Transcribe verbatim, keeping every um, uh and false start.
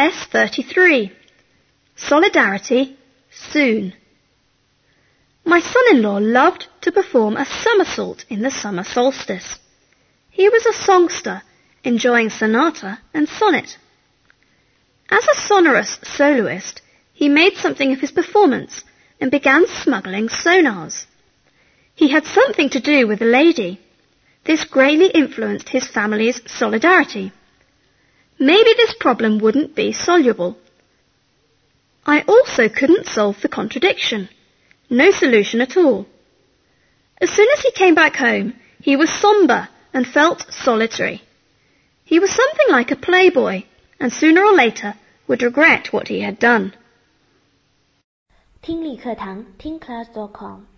S thirty-three. Solidarity, soon. My son-in-law loved to perform a somersault in the summer solstice. He was a songster, enjoying sonata and sonnet. As a sonorous soloist, he made something of his performance and began smuggling sonars. He had something to do with a lady. This greatly influenced his family's solidarity. Maybe this problem wouldn't be soluble. I also couldn't solve the contradiction. No solution at all. As soon as he came back home, he was sombre and felt solitary. He was something like a playboy, and sooner or later would regret what he had done. 听力课堂听 class dot com